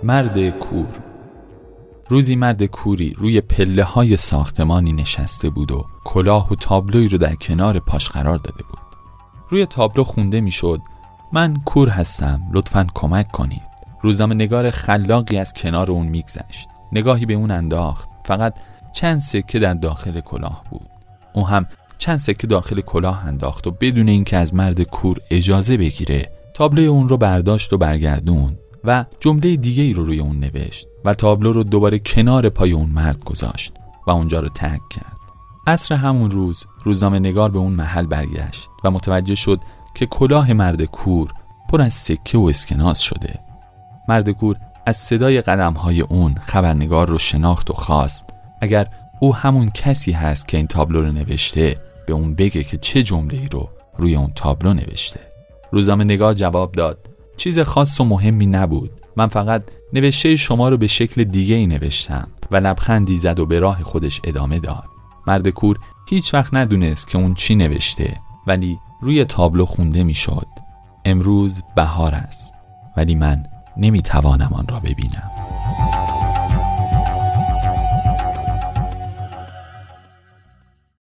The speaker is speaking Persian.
مرد کور. روزی مرد کوری روی پله های ساختمانی نشسته بود و کلاه و تابلوی رو در کنار پاش قرار داده بود. روی تابلو خونده می شد: من کور هستم، لطفاً کمک کنید. روزنامه‌نگار خلاقی از کنار اون میگذشت. نگاهی به اون انداخت. فقط چند سکه در داخل کلاه بود. اون هم چند سکه داخل کلاه انداخت و بدون اینکه از مرد کور اجازه بگیره تابلوی اون رو برداشت و برگردون و جمله دیگه ای رو روی اون نوشت و تابلو رو دوباره کنار پای اون مرد گذاشت و اونجا رو ترک کرد. عصر همون روز روزنامه‌نگار به اون محل برگشت و متوجه شد که کلاه مرد کور پر از سکه و اسکناس شده. مرد کور از صدای قدم‌های اون خبرنگار رو شناخت و خواست اگر او همون کسی هست که این تابلو رو نوشته به اون بگه که چه جمله‌ای رو روی اون تابلو نوشته. روزنامه‌نگار جواب داد: چیز خاص و مهمی نبود، من فقط نوشته شما رو به شکل دیگه‌ای نوشتم. و لبخندی زد و به راه خودش ادامه داد. مرد کور هیچ وقت ندونست که اون چی نوشته، ولی روی تابلو خونده میشد: امروز بهار است ولی من نمیتوانم آن را ببینم.